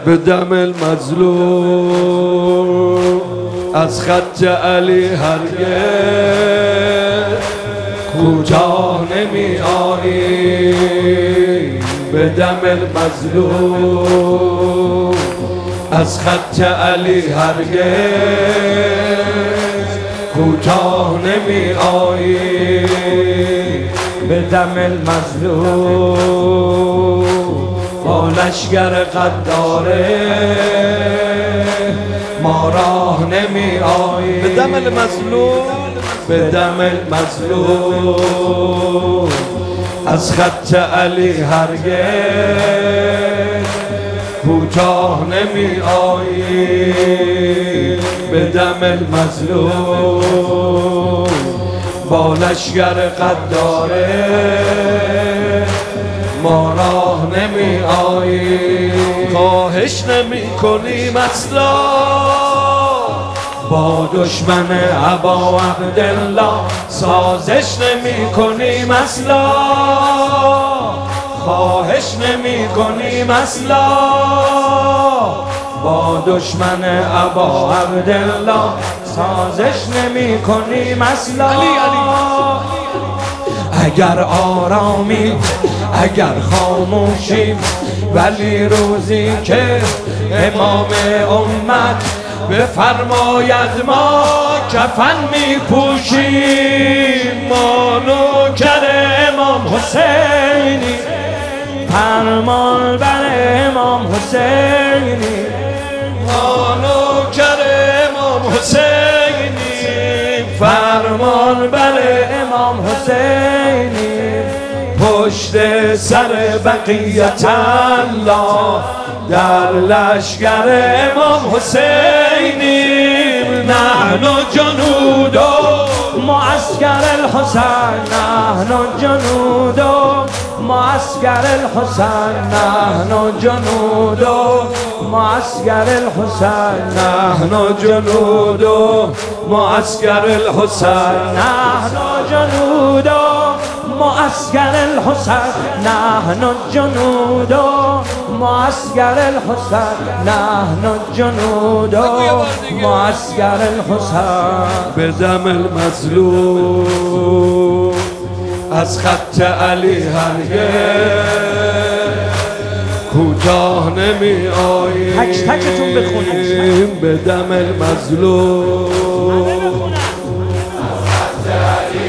به دم المظلوم از خط علی هرگز کوتاه نمی آیی، به دم المظلوم از خط علی هرگز کوتاه نمی آیی، به دم المظلوم با لشگر قداره ما راه نمی آیی، به دم المظلوم به دم المظلوم از خط علی هرگز کوتاه نمی آیی، به دم المظلوم با لشگر قداره ما راه نمی آیی، خواهش نمی کنیم اصلا با دشمن ابا عبدالله، سازش نمی کنیم اصلا خواهش نمی کنیم اصلا با دشمن ابا عبدالله، سازش نمی کنیم اصلا. اگر آرامی اگر خاموشیم، ولی روزی که امام امت بفرماید ما کفن می پوشیم، ما نوکر امام حسینی، فرمان بر امام حسینی، ما نوکر امام حسینی، فرمان بر امام حسینی، پشت سر بقیت الله در لشگر امام حسینیم، نحن جنود معسكر الحسین، نحن جنود معسكر الحسین، نحن جنود معسكر الحسین، نحن جنود معسكر الحسین، نحن جنود معسكر الحسین، نحن جنود معسكر الحسین، نحن جنود معسكر الحسین، به دم المظلوم از خط علی هرگز کوتاه نمی آیی، تک تکتون بخونید، به دم المظلوم از خط علی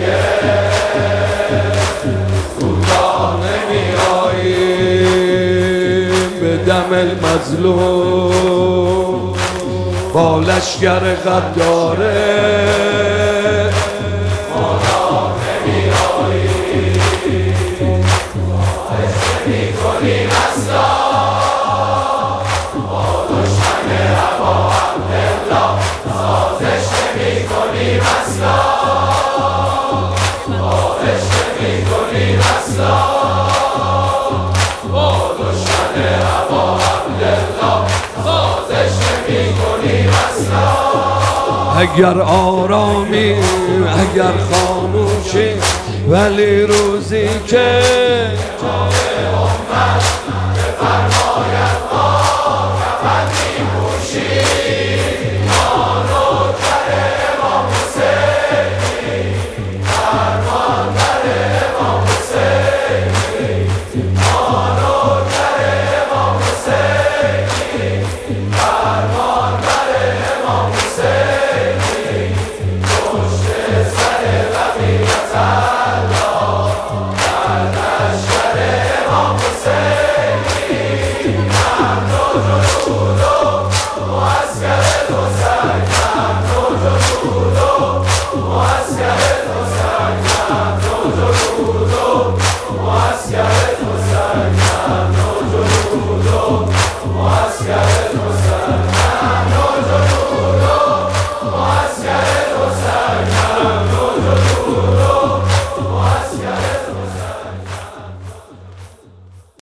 هرگز کوتاه نمی آیی، به دم المظلوم با لشگر غداره اگر آرامی اگر خاموشی، ولی روزی که امام امت بفرماید ما کفن می پوشیم، ما نوکر امام حسینی، فرمان بر امام حسینی، ما نوکر امام حسینی،